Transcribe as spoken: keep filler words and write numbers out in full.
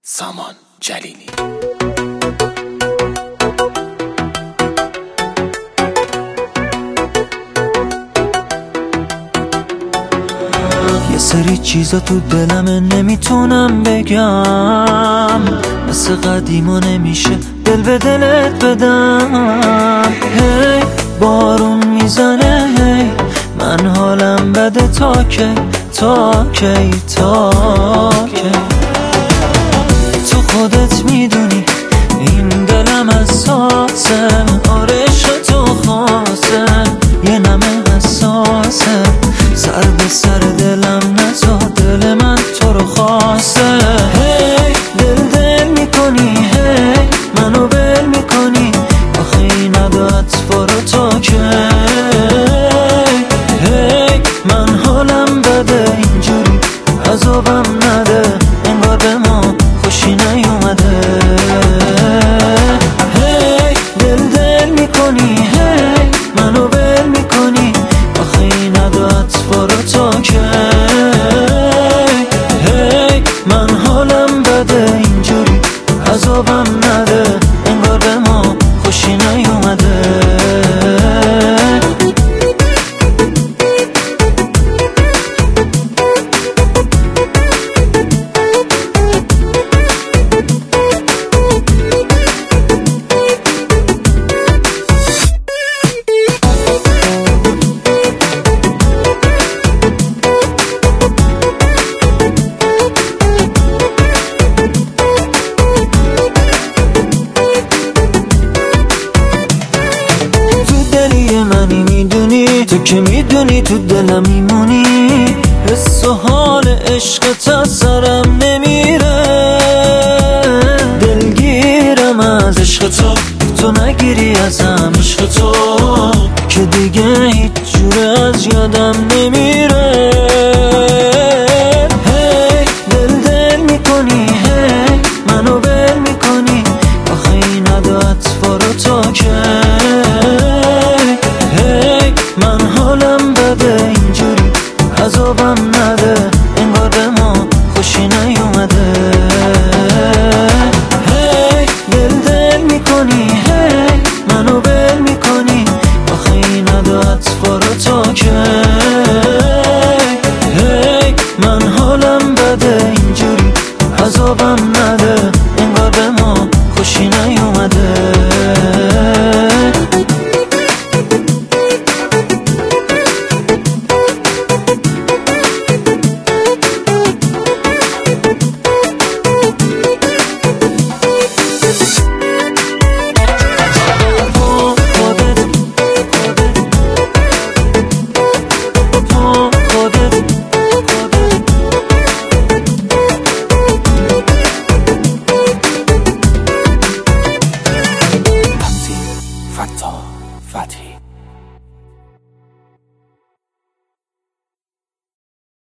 سامان جلیلی. یه سری چیزا تو دلمه نمیتونم بگم، مثل قدیما نمیشه دل به دلت بدم. هی بارون میزنه، هی من حالم بده، تا کی تا کی تا کی. تو خودت میدونی این دلم حساسه، آره عشق تو خاصه، یه نمه حساسه، سر به سر دلم نزا، دل من تو رو خواسته. هی دل دل میکنی، هی منو بل میکنی، آخه این عدت فارو تا که. هی من حالم بده اینجوری عذابم نده، انگار به ما خوشی نیومده. هی دل دل میکنی، هی منو بل میکنی، آخه این عدت فارو تا که. هی من حالم بده اینجوری عذابم نده، انگار به ما خوشی نیومده. منی میدونی، تو که میدونی تو دلم میمونی، حس و حال عشقت از سرم نمیره. دلگیرم از عشق تو، تو نگیری ازم عشق تو، که دیگه هیچ جوره از یادم نمیره. هی دل دل میکنی، هی منو بل میکنی، آخه این عدت فارو تا که. من حالم بده اینجوری عذابم نده، انگار به ما خوشی نیومده.